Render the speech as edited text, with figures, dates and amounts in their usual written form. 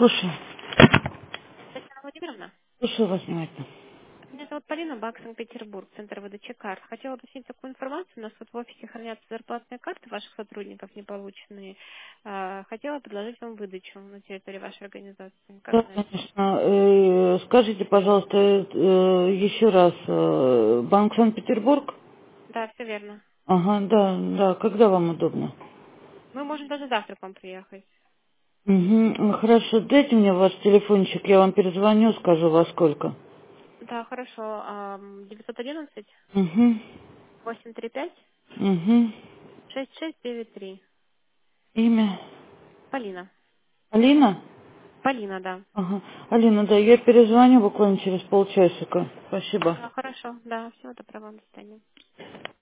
Слушаю. Татьяна Владимировна, Слушаю вас внимательно. меня зовут Полина, Бак, Санкт-Петербург, Центр выдачи карт. Хотела уточнить такую информацию. У нас вот в офисе хранятся зарплатные карты ваших сотрудников, не полученные. Хотела предложить вам выдачу на территории вашей организации. Как Да, знаете? конечно. Скажите, пожалуйста, еще раз, Банк Санкт-Петербург? Да, все верно. Ага, да, да, когда вам удобно? Мы можем даже завтра к вам приехать. Угу, хорошо, дайте мне ваш телефончик, я вам перезвоню, скажу во сколько. Да, хорошо. 911 Угу, 835 угу. 6693. Имя? Полина. Алина? Полина, да. Ага, Алина, да, я перезвоню буквально через полчасика. Спасибо. Да, хорошо. Да, всего доброго вам. До свидания.